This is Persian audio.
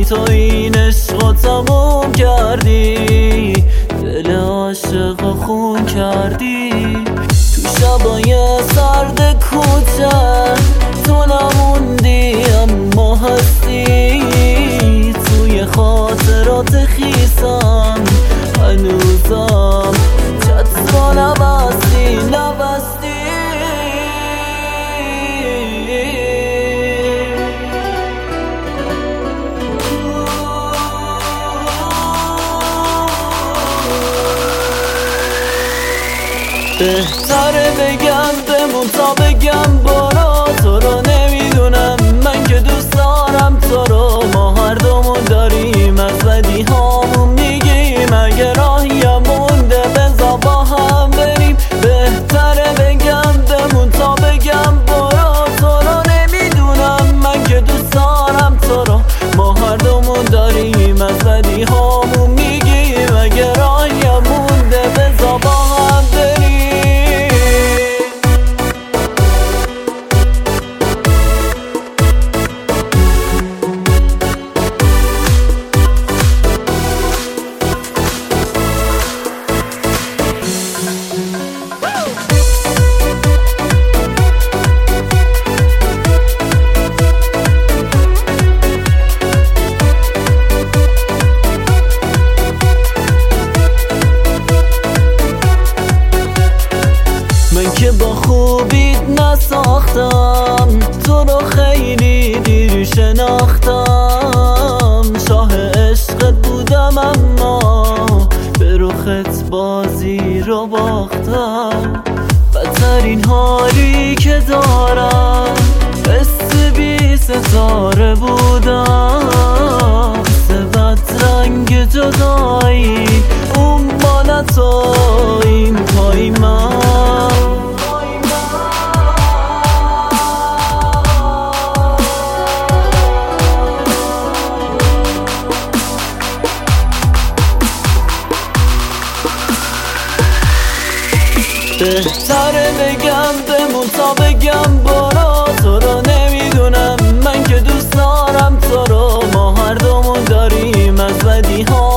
تو این عشقو تموم کردی، دل عاشقو خون کردی. تو شبای سرد کوچه تو نموندی اما هستی، توی خاطرات خیسم هنوزم چترا نبستی نبستی. بهتره بگم بمون تا بگم برو، تو رو نمیدونم من که دوست دارم تو رو. ما هر دومون داریم از بدی هامون میگیم، اگه راهی مونده بزا با هم بریم. بهتره بگم بمون تا بگم برو، تو رو نمیدونم من که دوست دارم تو رو. ما هر دومون داریم از بدی هامون میگیم، اگه راهی مونده بزا با هم بریم. من که با خوبیت نساختم، تو رو خیلی دیر شناختم. شاه عشقت بودم اما به رخت بازی رو باختم. بدترین حالی که دارم قصه بی ستاره بودم. سبت رنگ جدایی اون بالا تو این پای من. بهتره بگم بمون تا بگم برو، تو رو نمیدونم من که دوست دارم تو رو. ما هر دومون داریم از بدی ها